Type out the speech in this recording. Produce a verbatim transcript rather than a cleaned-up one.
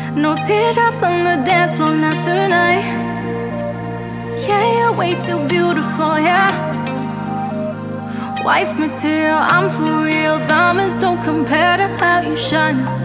No teardrops on the dance floor, not tonight. Yeah, you're way too beautiful, yeah. Wife material, I'm for real. Diamonds don't compare to how you shine.